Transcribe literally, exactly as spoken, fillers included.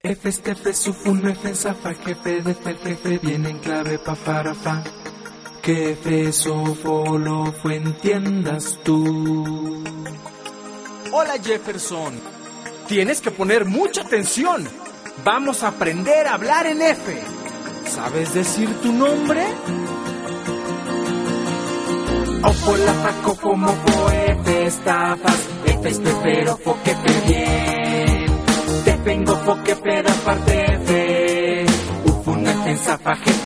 F, F, Sufun, F, Zafa, jefe, de F, jefe, viene en clave pa, para, fa. Que F, Sofo, lo fue, entiendas tú. Hola Jefferson, tienes que poner mucha atención. Vamos a aprender a hablar en F. ¿Sabes decir tu nombre? Ofo, la, fa, cofo, mofo, F, estafas, F, espero, fo, que te bien. Te vengo, fo, que peda, parte F. Ufun, F, Zafa, jefe,